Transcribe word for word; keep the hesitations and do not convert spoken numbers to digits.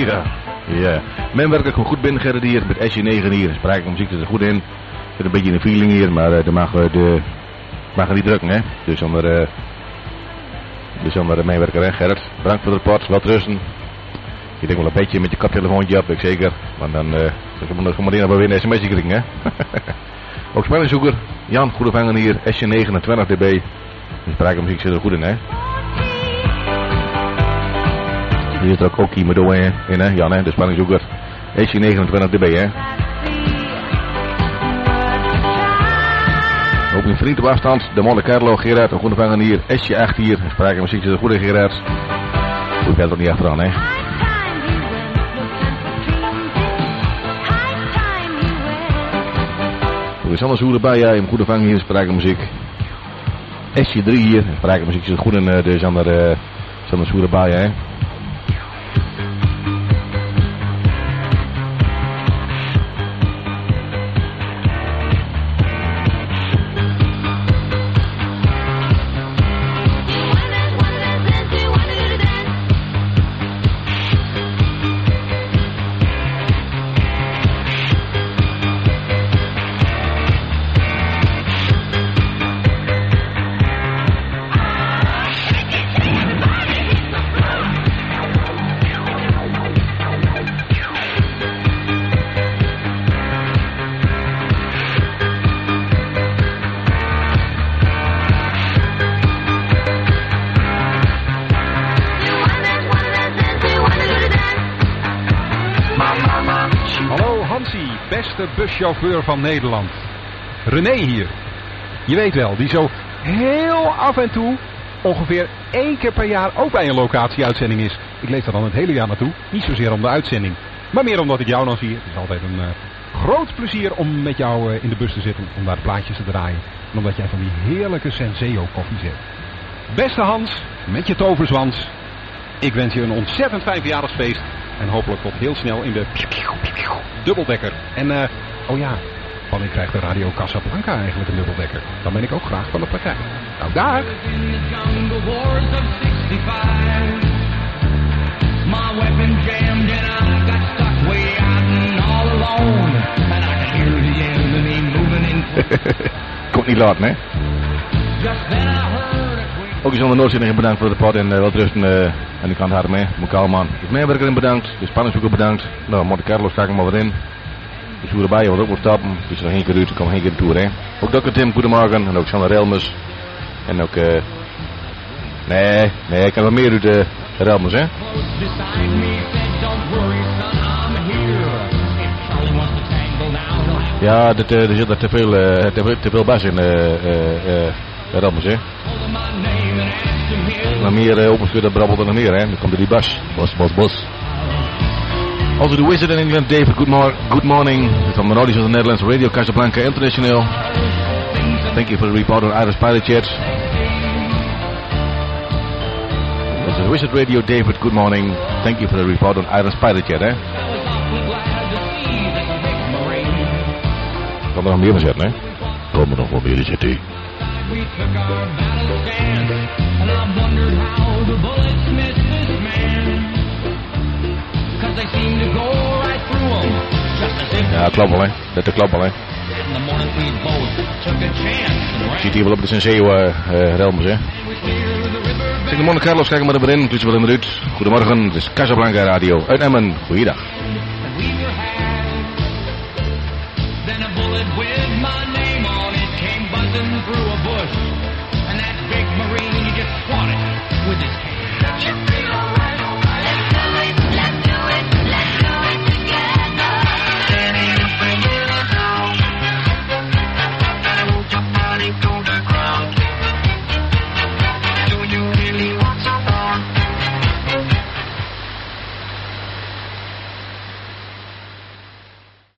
Ja, ja. Men werkt ook goed binnen Gerrit hier met S J negen hier. Spraak muziek zit er goed in. Zit een beetje in de feeling hier, maar uh, dat mag, uh, de, mag er niet drukken, hè. Dus zonder, uh, dus zonder uh, meewerker, hè, Gerrit. Bedankt voor het rapport, laat rusten. Ik denk wel een beetje met je kaptelefoontje op, ik zeker. Want dan uh, moet je maar weer een sms'je krijgen, hè. Ook spellingzoeker, Jan, goede vanger hier, S J negenentwintig dB. De spraakmuziek zit er goed in, hè. Hier zit er ook Okie Medo in, hè, Jan, hè, de spellingzoeker. S J negenentwintig dB, hè. Ook mijn vriend op afstand, de Monte Carlo, Gerard, een goede vanger hier, S J acht hier. De spraakmuziek zit er goed in, Gerard. Goed gaat er niet achteraan, hè. Er is anders hoe erbij, ja, een goede vang hier, spraakmuziek. S J drie hier, spraakmuziek zit goed in, uh, de Zander, uh, Zander Soer erbij, hè. Buschauffeur van Nederland. René hier. Je weet wel, die zo heel af en toe ongeveer één keer per jaar ook bij een locatieuitzending is. Ik leef daar dan het hele jaar naartoe. Niet zozeer om de uitzending, maar meer omdat ik jou dan zie. Het is altijd een uh, groot plezier om met jou uh, in de bus te zitten, om daar de plaatjes te draaien. En omdat jij van die heerlijke Senseo koffie zet. Beste Hans, met je toverzwans. Ik wens je een ontzettend fijn verjaardagsfeest. En hopelijk tot heel snel in de dubbeldekker. En uh, oh ja, wanneer krijgt de Radio Casablanca eigenlijk een dubbeldekker? Dan ben ik ook graag van de partij. Nou, daar. Komt niet laat, hè? Ook eens onder Noordzendingen bedankt voor de pot en uh, wel rusten uh, aan die kant harder mee. Mijn kaalman. Ik meewerker in bedankt. De spanningszoeker bedankt. Nou, Monte Carlo sta ik hem maar weer in. De Soer erbij, wat ook moet stappen. Dus er nog één keer uit, ik kom geen keer toe, hè. Ook dokter Tim, goedemorgen. En ook Sander Relmus. En ook, eh... Uh... Nee, nee, ik kan wel meer uit de uh, Relmus, hè. Ja, dit, uh, er zit er te veel, uh, te veel, te veel bas in, eh, uh, uh, Relmus, hè. Maar meer uh, openschudden brabbelt er nog meer, hè. Dan komt er die bas. Bos, bos, bos. Also the Wizard in England, David, good, mor- good morning. From the Nordics of the Netherlands, Radio Casablanca International. Thank you for the report on Irish Pilot Jet. This is Wizard Radio, David, good morning. Thank you for the report on Irish Pilot Jet, hè. Kan er nog meer van zetten, hè. Kom er nog wel meer in zitten. Ja, klopt wel, hè. Dat klopt wel, hè. Ziet hier wel op de Senseo uh, uh, Relmus, hè. Zeg de Monte Carlo, kijk maar erin, tussen wel in de Ruud. Goedemorgen, het is Casablanca Radio uit Emmen. Goeiedag. With his hand.